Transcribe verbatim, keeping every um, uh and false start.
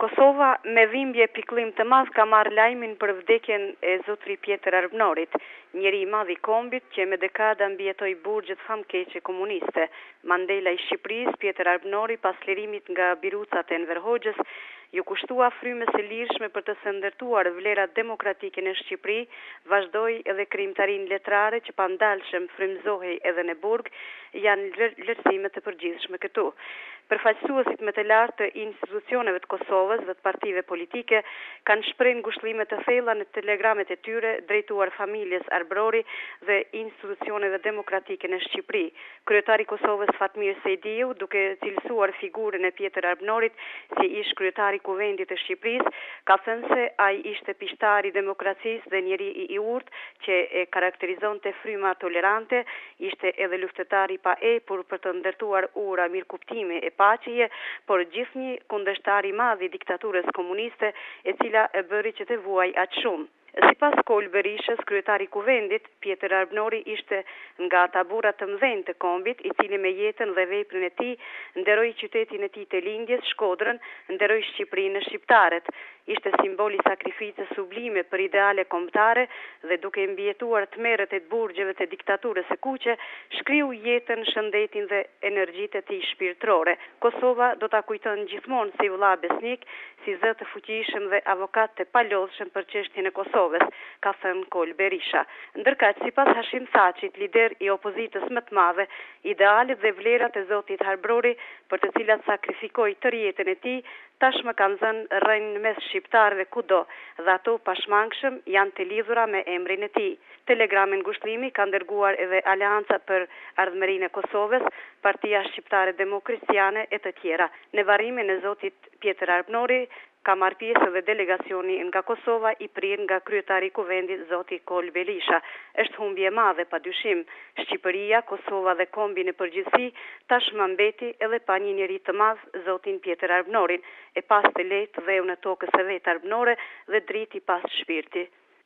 Kosova me dhimbje pikëllim të madh ka marrë lajmin për vdekjen e zotëri Pjetër Arbënorit, njeri i madh i kombit që me dekada mbijetoi burgjet famkeqe komuniste. Mandela i Shqipërisë, Pjetër Arbënori, pas lirimit nga birucat e Enver Hoxhës, ju kushtua frymës së lirshme për të shëndërtuar vlerat demokratike në Shqipëri, vazhdoi edhe krijimtarinë letrare që pandalshëm frymëzohej edhe në burg, janë vlerësime të përgjithshme këtu. Përfaqësuesit më të lartë të institucioneve të Kosovës dhe të partive politike kanë shprehur ngushëllime të thella në telegramet e tyre drejtuar familjes Arbërori dhe institucioneve demokratike në Shqipëri. Kryetari i Kosovës Fatmir Sejdiu, duke cilësuar figurën e Pjetër Arbënorit si ish kryetari i Kuvendit të Shqipërisë, ka thënë se ai ishte pishtari i demokracisë dhe njeri i urtë që e karakterizonte fryma tolerante, ishte edhe luftëtar i paepur për të ndërtuar ura mirëkuptimi e paqeje, por gjithnjë kundërshtar i madh i diktaturës komuniste, e cila e bëri që të vuaj aq shumë. Sipas Kol Berishës, kryetari i Kuvendit, Pjetër Arbënori ishte nga ata burra të mëdhenj të kombit, i cili me jetën dhe veprën e tij nderoi qytetin e tij të lindjes, Shkodrën, nderoi Shqipërinë e shqiptarët. Ishte simbol i sakrificës sublime për ideale kombëtare dhe duke mbijetuar tmerret e burgjeve të diktaturës së kuqe, shkriu jetën, shëndetin dhe energjitë e tij shpirtërore. Kosova do ta kujton gjithmonë si vëlla besnik, si zë të fuqishëm dhe avokat të palodhshëm për çështjen e Kosovës, ka thënë Kol Berisha. Ndërkaq, sipas Hashim Thaçit, lider i opozitës më të madhe, idealet dhe vlerat e zotit Arbërori, për të cilat sakrifikoi tërë jetën e tij, tashmë kanë zënë rrënjë mes shqiptarëve kudo, dhe ato pashmangshëm janë të lidhura me emrin e tij. Telegramin ngushëllimi ka dërguar edhe Aleanca për Ardhmërinë e Kosovës, Partia Shqiptare Demokristjane e të tjera. Në varrimin e zotit Pjetër Arbënori ka marrë pjesë edhe delegacioni nga Kosova, i prirë nga kryetari i Kuvendit zoti Kol Berisha. Është humbje e madhe padyshim. Shqipëria, Kosova dhe kombi në përgjithësi tashmë mbeti edhe pa një njeri të madh, zotin Pjetër Arbënorin, e pas të lehtë dheu në tokës së vet arbënore dhe driti pas shpirti.